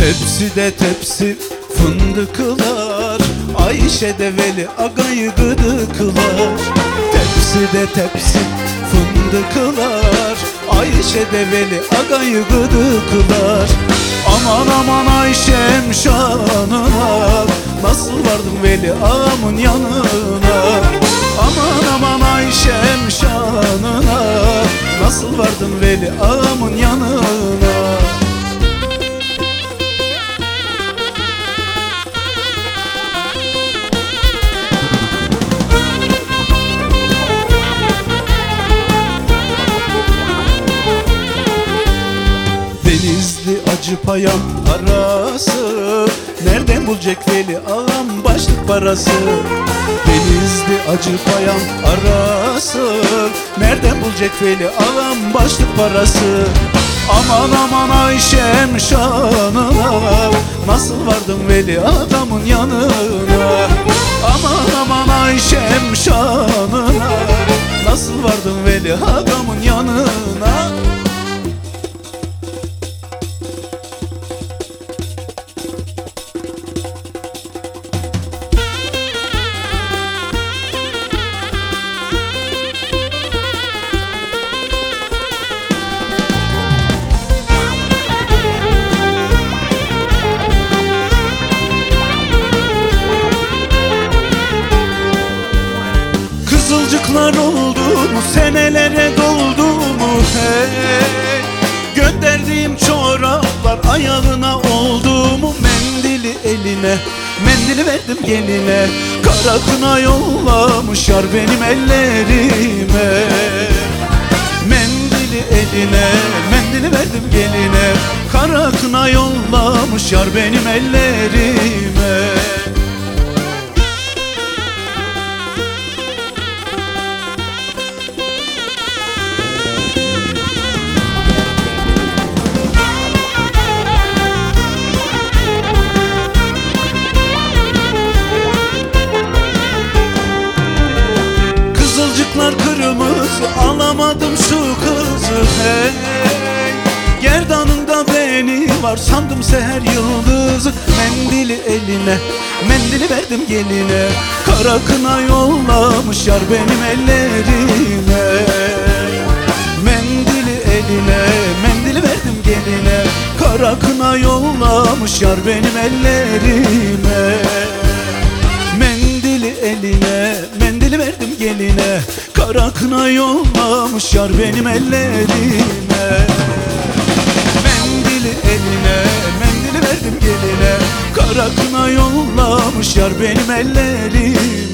Tepside tepsi fındıklar, Ayşe de Veli agayı gıdıklar. Tepside tepsi fındıklar, Ayşe de Veli agayı gıdıklar. Aman aman Ayşem şanına, nasıl vardım Veli ağamın yanına. Aman aman Ayşem şanına, nasıl vardım Veli ağamın yanına. Denizli Acıpayam arası, nereden bulacak Veli ağam başlık parası? Denizli Acıpayam arası, nereden bulacak Veli ağam başlık parası? Aman aman Ayşem şanına, nasıl vardım Veli ağamın yanına. Aman aman Ayşem şanına, nasıl vardım Veli ağamın yanına. Kızılcıklar oldu mu, senelere doldu mu hey? Gönderdiğim çoraplar ayağına oldu mu? Mendili eline, mendili verdim geline, kara kına yollamış yar benim ellerime. Mendili eline, mendili verdim geline, kara kına yollamış yar benim ellerime. Kızılcıklar kırmızı, alamadım şu kızı hey. Gerdanında beni var sandım seher yıldızı. Mendili eline, mendili verdim geline, kara kına yollamış yar benim ellerime. Mendili eline, mendili verdim geline, kara kına yollamış yar benim ellerime. Mendili eline, mendili verdim geline, kara kına yollamış yar benim ellerime. Mendili eline, mendili verdim geline, kara kına yollamış yar benim ellerime.